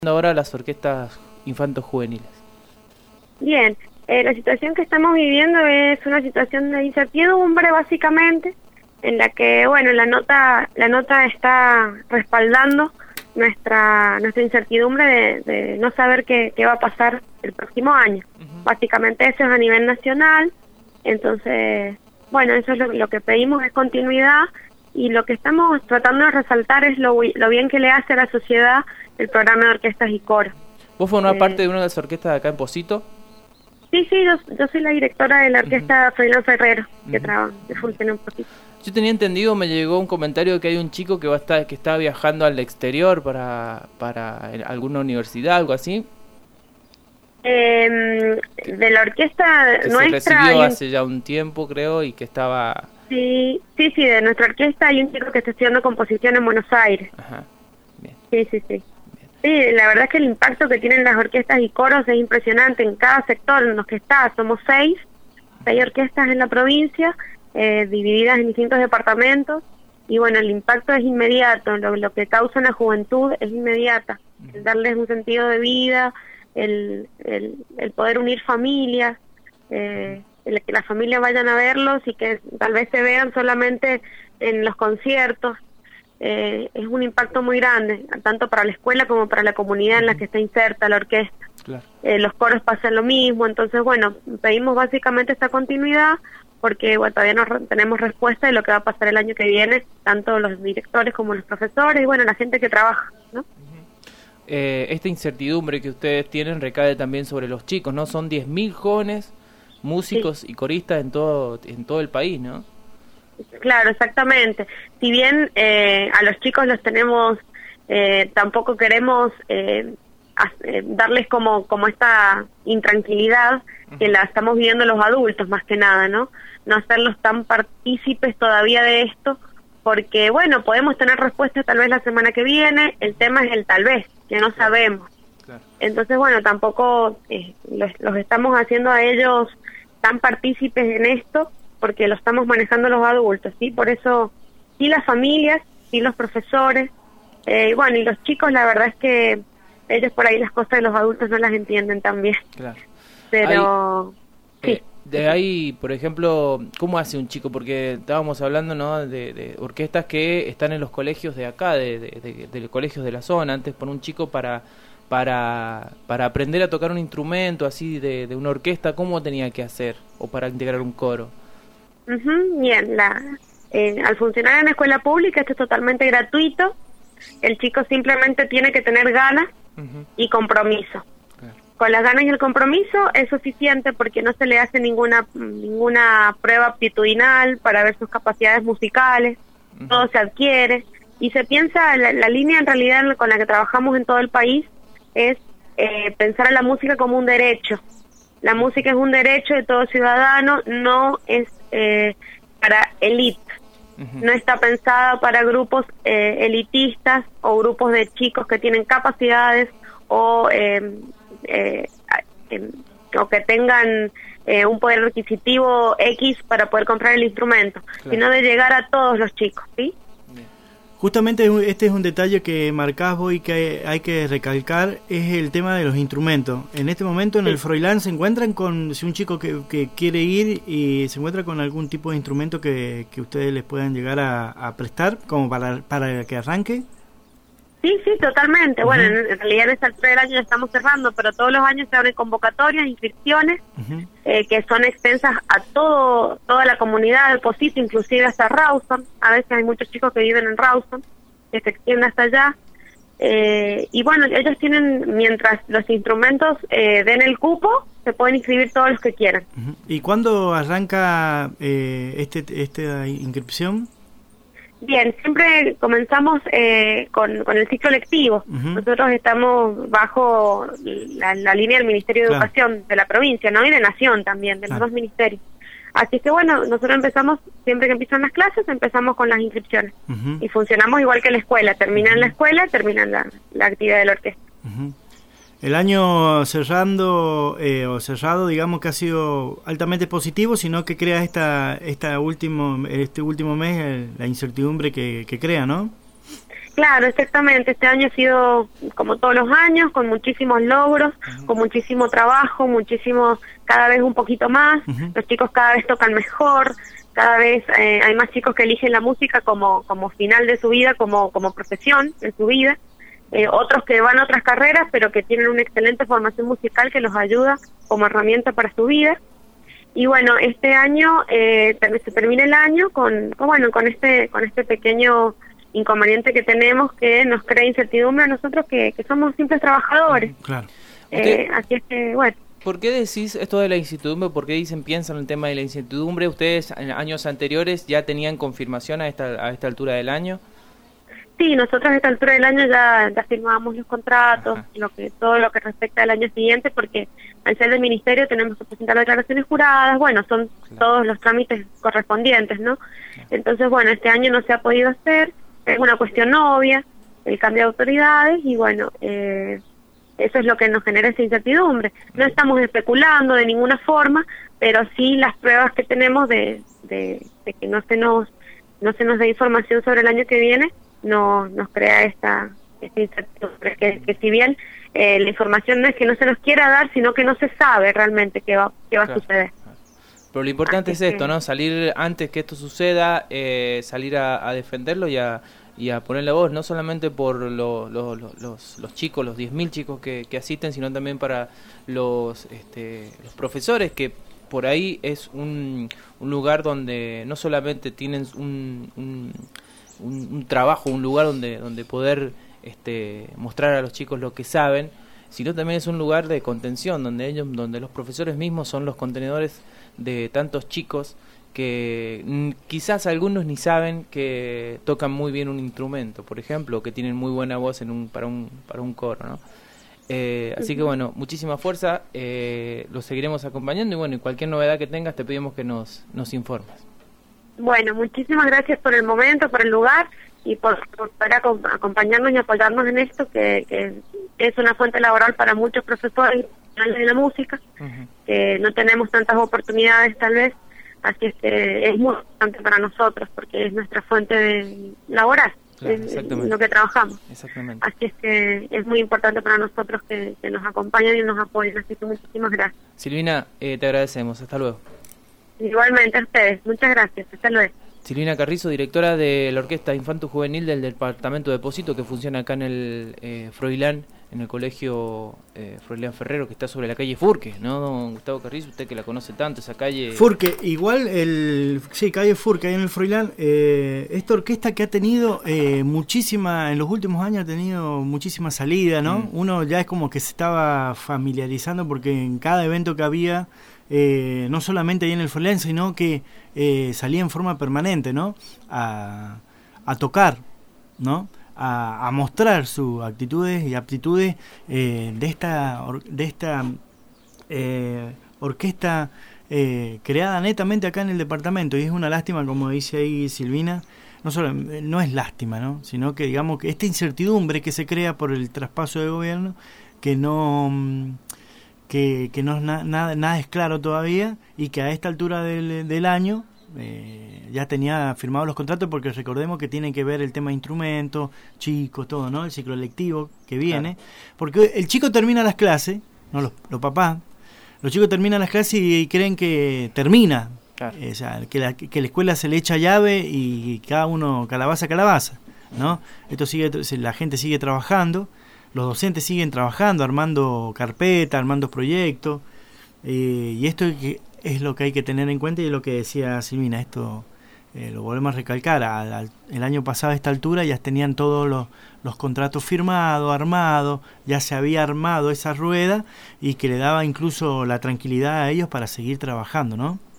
Ahora las orquestas infantos juveniles? Bien, la situación que estamos viviendo es una situación de incertidumbre básicamente, en la que, bueno, la nota está respaldando nuestra incertidumbre de no saber qué va a pasar el próximo año. Básicamente eso es a nivel nacional, entonces, bueno, eso es lo que pedimos, es continuidad, y lo que estamos tratando de resaltar es lo bien que le hace a la sociedad el programa de orquestas y coros. ¿Vos formás parte de una de las orquestas de acá en Pocito? Sí, yo soy la directora de la orquesta Froilán Ferrero, que funciona en Pocito. Yo tenía entendido, me llegó un comentario de que hay un chico que está viajando al exterior para alguna universidad, algo así. De la orquesta que nuestra... se recibió hace ya un tiempo, creo, y que estaba... Sí, de nuestra orquesta hay un chico que está estudiando composición en Buenos Aires. Ajá, bien. Sí. Sí, la verdad es que el impacto que tienen las orquestas y coros es impresionante en cada sector en los que está. Somos seis orquestas en la provincia, divididas en distintos departamentos, y bueno, el impacto es inmediato, lo que causa en la juventud es inmediata, el darles un sentido de vida, el poder unir familias, el que las familias vayan a verlos y que tal vez se vean solamente en los conciertos. Es un impacto muy grande, tanto para la escuela como para la comunidad en la que está inserta la orquesta. Claro. Los coros pasan lo mismo, entonces bueno, pedimos básicamente esta continuidad porque bueno, todavía no tenemos respuesta de lo que va a pasar el año que viene, tanto los directores como los profesores y bueno, la gente que trabaja, ¿no? Esta incertidumbre que ustedes tienen recae también sobre los chicos, ¿no? Son 10.000 jóvenes músicos y coristas en todo el país, ¿no? Claro, exactamente. Si bien a los chicos los tenemos, tampoco queremos darles como esta intranquilidad que la estamos viviendo los adultos más que nada, ¿no? No hacerlos tan partícipes todavía de esto, porque bueno, podemos tener respuestas tal vez la semana que viene, el tema es el tal vez, que no sabemos. Claro. Entonces bueno, tampoco los estamos haciendo a ellos tan partícipes en esto, porque lo estamos manejando los adultos, ¿sí? Por eso, sí las familias, sí los profesores, y bueno, y los chicos, la verdad es que ellos por ahí las cosas de los adultos no las entienden tan bien. Claro. Pero, sí. De ahí, por ejemplo, ¿cómo hace un chico? Porque estábamos hablando, ¿no?, de orquestas que están en los colegios de acá, de colegios de la zona. Antes, por un chico para aprender a tocar un instrumento así de una orquesta, ¿cómo tenía que hacer? O para integrar un coro. Bien, al funcionar en la escuela pública esto es totalmente gratuito, el chico simplemente tiene que tener ganas y compromiso. Claro. Con las ganas y el compromiso es suficiente porque no se le hace ninguna prueba aptitudinal para ver sus capacidades musicales, todo se adquiere y se piensa, la línea en realidad con la que trabajamos en todo el país es pensar a la música como un derecho. La música es un derecho de todo ciudadano, no es para élite, no está pensada para grupos elitistas o grupos de chicos que tienen capacidades o que tengan un poder adquisitivo X para poder comprar el instrumento, claro, sino de llegar a todos los chicos, ¿sí? Justamente este es un detalle que marcás vos y que hay que recalcar, es el tema de los instrumentos. En este momento en el Froilán se encuentran si un chico que quiere ir y se encuentra con algún tipo de instrumento que ustedes les puedan llegar a prestar como para que arranque. Sí, totalmente. Bueno, en realidad en esta altura del año ya estamos cerrando, pero todos los años se abren convocatorias, inscripciones, que son extensas a toda la comunidad del Pocito, inclusive hasta Rawson. A veces hay muchos chicos que viven en Rawson, que se extiende hasta allá. Y bueno, ellos tienen, mientras los instrumentos den el cupo, se pueden inscribir todos los que quieran. ¿Y cuándo arranca esta inscripción? Bien, siempre comenzamos con el ciclo lectivo. Nosotros estamos bajo la línea del Ministerio de Educación de la provincia, ¿no? Y de Nación también, de los dos ministerios. Así que bueno, nosotros empezamos, siempre que empiezan las clases, empezamos con las inscripciones. Y funcionamos igual que la escuela. Terminan la escuela, terminan la actividad de la orquesta. El año cerrado, digamos que ha sido altamente positivo, sino que crea este último mes la incertidumbre que crea, ¿no? Claro, exactamente. Este año ha sido como todos los años, con muchísimos logros, con muchísimo trabajo, cada vez un poquito más. Los chicos cada vez tocan mejor, cada vez hay más chicos que eligen la música como final de su vida, como profesión en su vida. Otros que van a otras carreras, pero que tienen una excelente formación musical que los ayuda como herramienta para su vida. Y bueno, este año se termina el año con este pequeño inconveniente que tenemos, que nos crea incertidumbre a nosotros que somos simples trabajadores. Claro. Así es que, bueno. ¿Por qué decís esto de la incertidumbre? ¿Por qué piensan en el tema de la incertidumbre? ¿Ustedes en años anteriores ya tenían confirmación a esta altura del año? Sí, nosotros a esta altura del año ya firmábamos los contratos, todo lo que respecta al año siguiente, porque al ser del ministerio tenemos que presentar declaraciones juradas, bueno, son todos los trámites correspondientes, ¿no? Entonces, bueno, este año no se ha podido hacer, es una cuestión obvia, el cambio de autoridades, y bueno, eso es lo que nos genera esa incertidumbre. No estamos especulando de ninguna forma, pero sí las pruebas que tenemos de que no se nos dé información sobre el año que viene, nos crea esta incertidumbre, que si bien la información no es que no se nos quiera dar, sino que no se sabe realmente qué va a suceder. Pero lo importante es esto, ¿no? Salir antes que esto suceda, salir a defenderlo y a poner la voz, no solamente por los chicos, los 10.000 chicos que asisten, sino también para los profesores, que por ahí es un lugar donde no solamente tienen un trabajo, un lugar donde poder mostrar a los chicos lo que saben, sino también es un lugar de contención, donde los profesores mismos son los contenedores de tantos chicos que quizás algunos ni saben que tocan muy bien un instrumento, por ejemplo, o que tienen muy buena voz para un coro, ¿no? Así que bueno, muchísima fuerza, los seguiremos acompañando y bueno, y cualquier novedad que tengas te pedimos que nos informes. Bueno, muchísimas gracias por el momento, por el lugar y por poder acompañarnos y apoyarnos en esto, que es una fuente laboral para muchos profesores de la música, que no tenemos tantas oportunidades tal vez, así es que es muy importante para nosotros porque es nuestra fuente laboral, claro, es lo que trabajamos. Exactamente. Así es que es muy importante para nosotros que nos acompañen y nos apoyen, así que muchísimas gracias. Silvina, te agradecemos, hasta luego. Igualmente a ustedes, muchas gracias, hasta luego. Silvina Carrizo, directora de la Orquesta Infanto Juvenil del Departamento de Depósito, que funciona acá en el Froilán, en el colegio Froilán Ferrero, que está sobre la calle Furque, ¿no, don Gustavo Carrizo? Usted que la conoce tanto, esa calle... Furque, igual, calle Furque, ahí en el Froilán, esta orquesta que ha tenido en los últimos años ha tenido muchísima salida, ¿no? Uno ya es como que se estaba familiarizando porque en cada evento que había... no solamente ahí en el Froilán, sino que salía en forma permanente, ¿no? A tocar, ¿no? A mostrar sus actitudes y aptitudes de esta orquesta creada netamente acá en el departamento. Y es una lástima, como dice ahí Silvina, no es lástima, ¿no? Sino que digamos que esta incertidumbre que se crea por el traspaso de gobierno, que no nada es claro todavía, y que a esta altura del año ya tenía firmados los contratos, porque recordemos que tiene que ver el tema de instrumentos, chicos, todo, ¿no? El ciclo lectivo que viene, claro. Porque el chico termina las clases, no los papás, los chicos terminan las clases y creen que termina, claro. O sea, que la escuela se le echa llave y cada uno calabaza, ¿no? Esto la gente sigue trabajando. Los docentes siguen trabajando, armando carpetas, armando proyectos, y esto es lo que hay que tener en cuenta, y es lo que decía Silvina, esto lo volvemos a recalcar, el año pasado a esta altura ya tenían todos los contratos firmados, armados, ya se había armado esa rueda, y que le daba incluso la tranquilidad a ellos para seguir trabajando, ¿no?